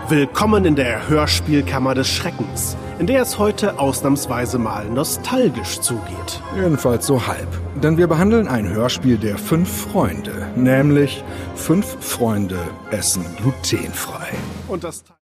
Willkommen in der Hörspielkammer des Schreckens, in der es heute ausnahmsweise mal nostalgisch zugeht. Jedenfalls so halb. Denn wir behandeln ein Hörspiel der 5 Freunde, nämlich 5 Freunde essen glutenfrei. Und das